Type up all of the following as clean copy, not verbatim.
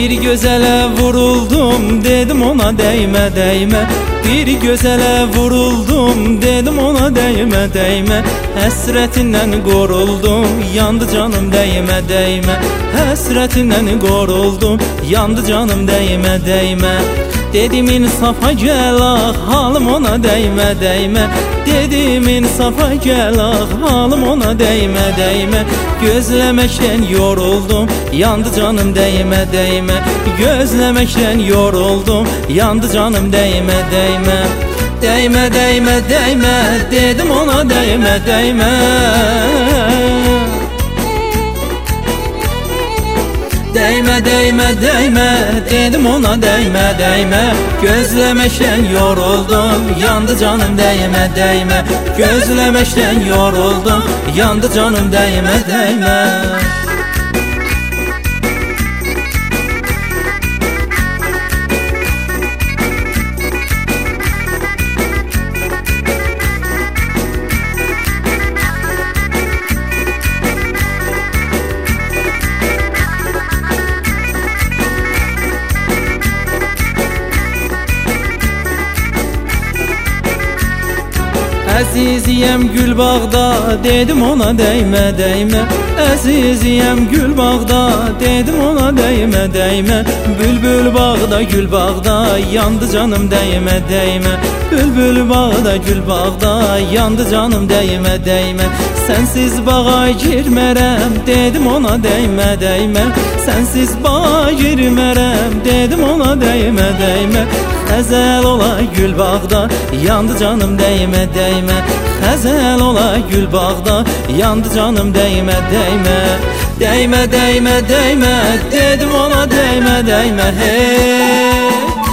Bir gözele vuruldum, dedim ona değme değme. Bir gözele vuruldum, dedim ona değme değme. Həsrətindən qoruldum, yandı canım değme değme. Həsrətindən qoruldum, yandı canım değme değme. Dedim insafa gel ah, halım ona değme değme. Dedim insafa gel ah, halım ona değme değme. Gözlemekten yoruldum, yandı canım değme değme. Gözlemekten yoruldum, yandı canım değme değme. Değme değme değme, dedim ona değme değme. Değme değme değme, dedim ona değme değme. Gözlemekten yoruldum, yandı canım değme değme. Gözlemekten yoruldum, yandı canım değme değme. Əziziyəm gül bağda, dedim ona değme değme. Əziziyəm gül bağda, dedim ona değme değme. Bülbül bağda gül bağda, yandı canım değme değme. Bülbül bağda gül bağda, yandı canım değme değme. Sensiz bağa girmərəm, dedim ona değme değme. Sensiz bağa girmərəm, dedim ona değme değme. Xəzəl ola gül bağda, yandı canım değme değme. Xəzəl ola gül bağda, yandı canım değme değme. Değme değme değme, dedim ona değme değme hey.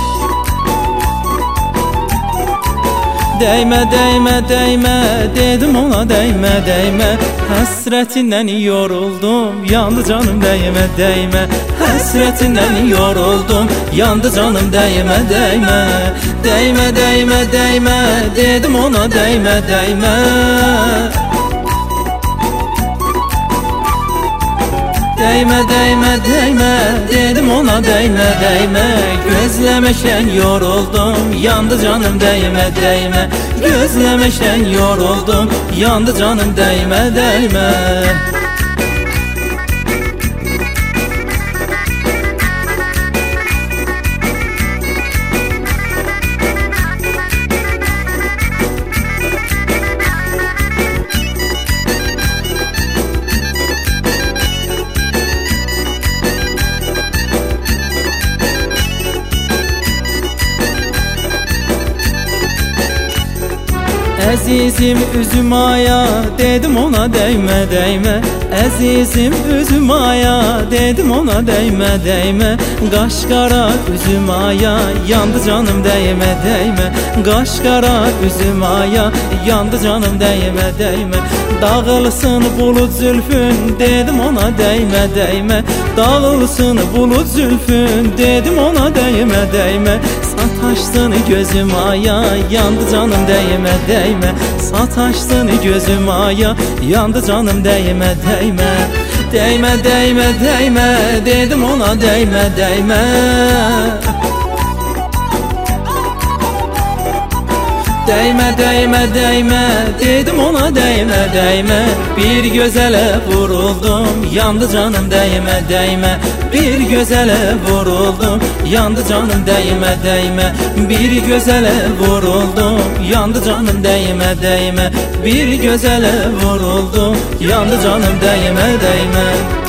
Değme değme değme, dedim ona değme değme. Həsrətindən yoruldum, yandı canım değme değme. Həsrətindən yoruldum, yandı canım değme değme. Değme değme değme, dedim ona değme değme. Değme değme değme, dedim ona değme değme. Gözlemekten yoruldum, yandı canım değme değme. Gözlemekten yoruldum, yandı canım değme değme. Əzizim üzüm aya, dedim ona değme değme. Əzizim üzüm aya, dedim ona değme değme. Qaşqara üzüm aya, yandı canım değme değme. Qaşqara üzüm aya, yandı canım değme değme. Dağılsın bulut zülfün, dedim ona değme değme. Dağılsın bulut zülfün, dedim ona değme değme. Sataşsın gözüm aya, yandı canım değme değme. Sataşsın gözüm aya, yandı canım değme değme. Değme değme değme, dedim ona değme değme. Değme değme değme, dedim ona değme değme. Bir gözele vuruldum, yandı canım değme değme. Bir gözele vuruldum, yandı canım değme değme. Bir gözele vuruldum, yandı canım değme değme. Bir gözele vuruldum, yandı canım değme değme.